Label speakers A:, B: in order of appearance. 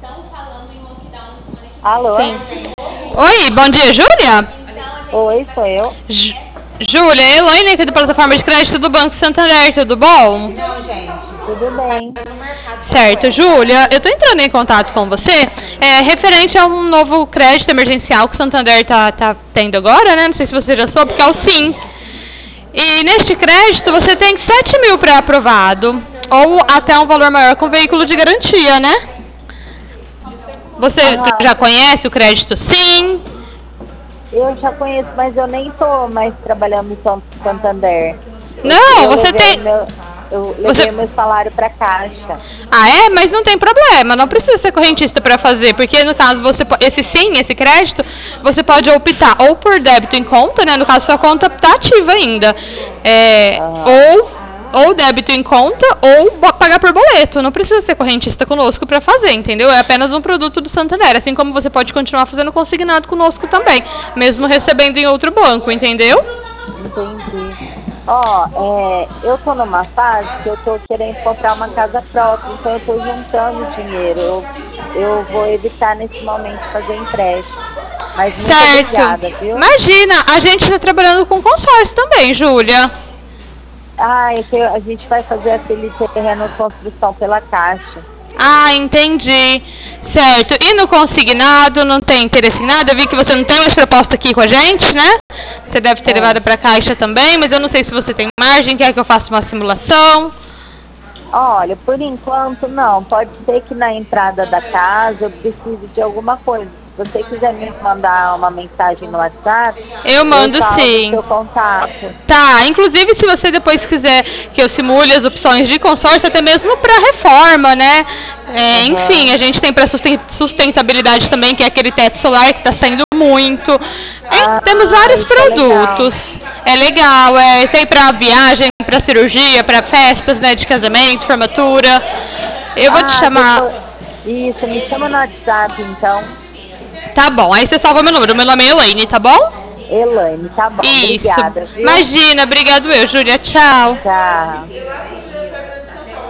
A: Alô?
B: Sim. Oi, bom dia, Júlia?
A: Oi, sou eu.
B: Júlia, é Elaine aqui da plataforma de crédito do Banco Santander, tudo bom?
A: Tudo bem?
B: Certo, Júlia, eu tô entrando em contato com você referente a um novo crédito emergencial que o Santander tá tendo agora, né? Não sei se você já soube, que é o SIM. E neste crédito você tem 7 mil pré-aprovado, ou até um valor maior com veículo de garantia, né? Você já conhece o crédito SIM?
A: Eu já conheço, mas eu nem tô mais trabalhando no Santander.
B: Não, você tem...
A: Eu levei meu salário para Caixa.
B: Ah, é? Mas não tem problema, não precisa ser correntista para fazer, porque no caso esse crédito, você pode optar ou por débito em conta, né? No caso sua conta tá ativa ainda, ou débito em conta ou pagar por boleto. Não precisa ser correntista conosco para fazer, entendeu? É apenas um produto do Santander, assim como você pode continuar fazendo consignado conosco também, mesmo recebendo em outro banco, entendeu?
A: Entendi. Eu tô numa fase que eu tô querendo comprar uma casa própria, então eu tô juntando dinheiro. Eu vou evitar nesse momento fazer empréstimo. Mas muito obrigada, viu?
B: Imagina, a gente está trabalhando com consórcio também, Júlia.
A: É que a gente vai fazer aquele terreno de construção pela Caixa.
B: Ah, entendi. Certo. E no consignado, não tem interesse em nada? Eu vi que você não tem mais proposta aqui com a gente, né? Você deve ter levado para a Caixa também, mas eu não sei se você tem margem, quer que eu faça uma simulação.
A: Olha, por enquanto não. Pode ser que na entrada da casa eu precise de alguma coisa. Se você quiser me mandar uma mensagem no WhatsApp,
B: eu mando sim.
A: Seu contato.
B: Tá, inclusive se você depois quiser que eu simule as opções de consórcio, até mesmo para reforma, né? Enfim, a gente tem para sustentabilidade também, que é aquele teto solar que está saindo muito. Temos vários produtos. É legal, tem para viagem, para cirurgia, para festas, né, de casamento, formatura. Eu vou te chamar.
A: Isso, me chama no WhatsApp então.
B: Tá bom, aí você salva meu número. Meu nome é Elaine, tá bom?
A: Elaine, tá bom.
B: Isso.
A: Obrigada, viu?
B: Imagina, obrigado eu, Júlia. Tchau.
A: Tchau.